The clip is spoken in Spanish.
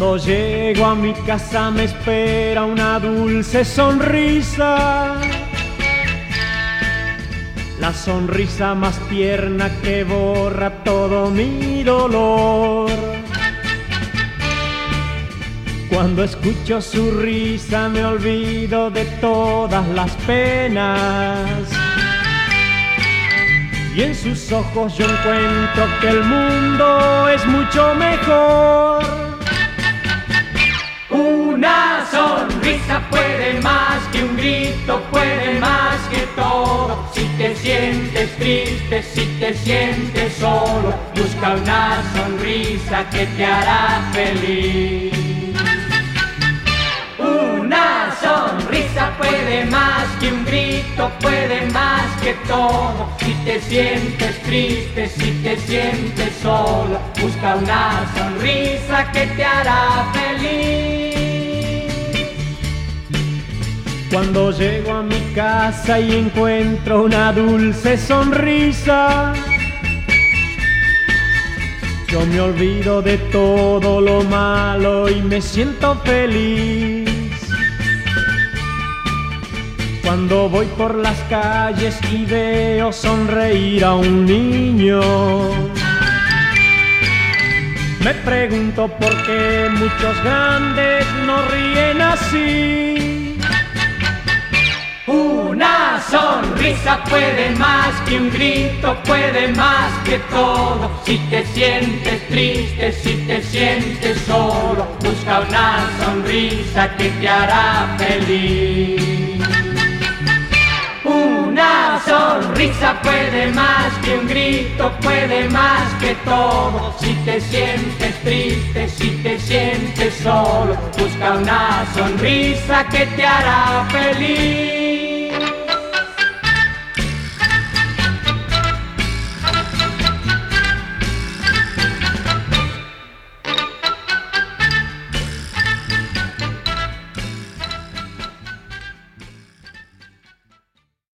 Cuando llego a mi casa me espera una dulce sonrisa, la sonrisa más tierna que borra todo mi dolor. Cuando escucho su risa me olvido de todas las penas, y en sus ojos yo encuentro que el mundo es mucho mejor. Una sonrisa puede más que un grito, puede más que todo. Si te sientes triste, si te sientes solo, busca una sonrisa que te hará feliz. Una sonrisa puede más que un grito, puede más que todo. Si te sientes triste, si te sientes solo, busca una sonrisa que te hará feliz. Cuando llego a mi casa y encuentro una dulce sonrisa, yo me olvido de todo lo malo y me siento feliz. Cuando voy por las calles y veo sonreír a un niño, me pregunto por qué muchos grandes no ríen así. Una sonrisa puede más que un grito, puede más que todo. Si te sientes triste, si te sientes solo, busca una sonrisa que te hará feliz. Una sonrisa puede más que un grito, puede más que todo. Si te sientes triste, si te sientes solo, busca una sonrisa que te hará feliz.